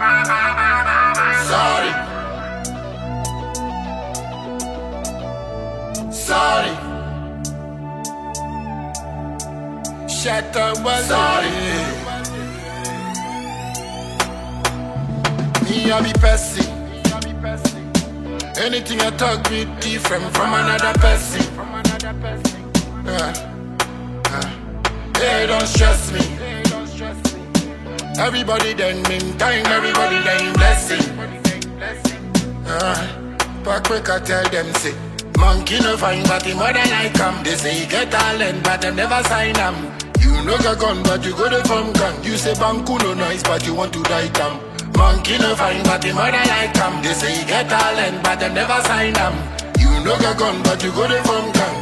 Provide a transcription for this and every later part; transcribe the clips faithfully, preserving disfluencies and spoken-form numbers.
Sorry. Sorry. Shut up, was sorry. Me, I be person. Anything I talk be different from another person. Uh, uh. Hey, don't stress me. Everybody then mean time, everybody then blessing. Uh, but quick I tell them say, monkey no fine but him more than I come. They say he get talent but them never sign them. You know the gun but you go the from gun. You say banku no nice but you want to die them. Monkey no fine but him more than I come. They say he get talent but them never sign them. You know the gun but you go the from gun.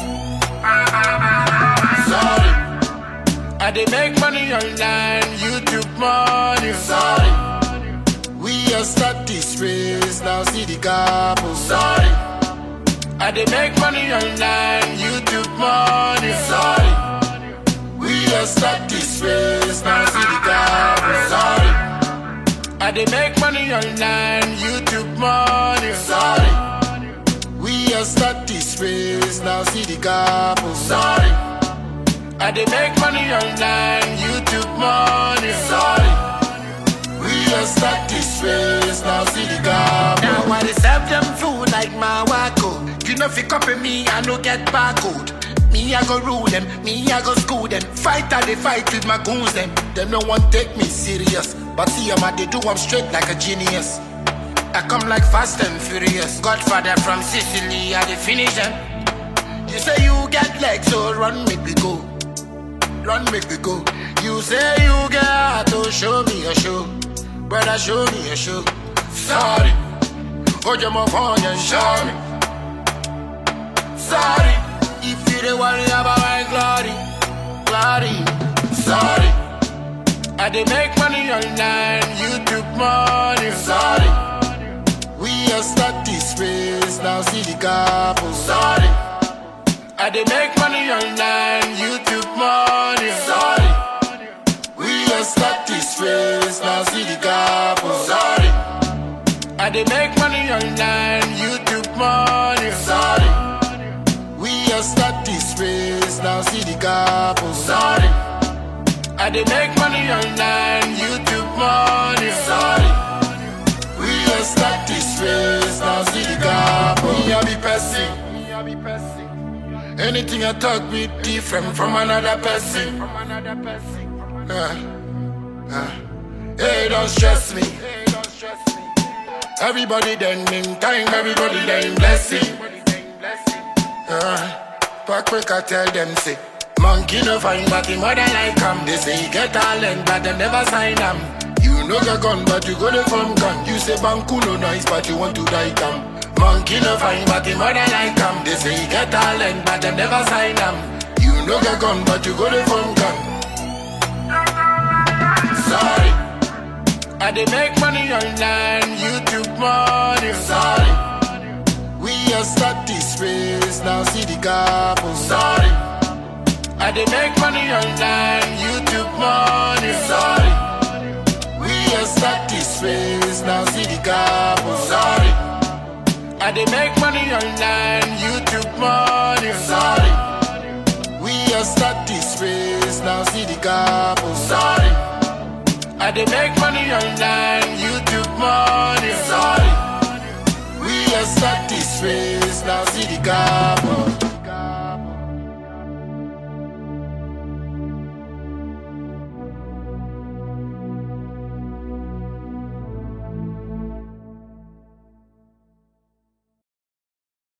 Sorry. I dey make money online, YouTube money. Sorry. We are start this race, now see the couple. Sorry. I dey make money online, YouTube money. Sorry. We are start this race, now see the couple. Sorry. I dey make money online, YouTube money. Sorry. We are start this race, now see the couple. Sorry. I dey make money online, YouTube money. Sorry. We just start this race, now see the gap. Now I dey serve them food like my wacko. You know if you copy me, I no get barcode. Me I go rule them, me I go school them. Fight I dey fight with my goons them. Them no one take me serious, but see them I dey do I'm straight like a genius. I come like fast and furious. Godfather from Sicily, I dey finish them. You say you get legs, so run make me go. Run make me go. You say you get out to show me a show. Brother, show me a show. Sorry. Hold your mouth on and show me. Sorry. If you don't worry about my glory, glory. Sorry. I dey make money online, YouTube money. Sorry. We are start this race, now see the couple. Sorry. I dey make money online, YouTube money. Sorry. We just start this race, now see the couple. Sorry. I dey make money online, YouTube money. Sorry. We just start this race, now see the couple. Sorry. I dey make money online, YouTube money. Sorry. We just start this race, now see the couple. Me I be person. Me I be person. Anything I talk be different from another person. Uh, uh. Hey, don't stress me. Everybody then mean time, everybody then blessing. Uh, but quick I tell them say, monkey no fine but him more than I come. They say he get talent but them never sign them. You know the gun but you go the from gun. You say banku no nice but you want to die come. Monkey no fine but him more than I come. They say he get talent but them never sign them. You know the gun but you go the from gun. Sorry. I dey make money online, YouTube money. Sorry. We just start this race, now see the couple. Sorry. I dey make money online, YouTube money. Sorry. We just start this race, now see the couple. Sorry. I dey make money online, YouTube money. Sorry. We just start this race, now see the couple. Sorry. I dey make money online, YouTube money. Sorry. We just start this race, now see the couple.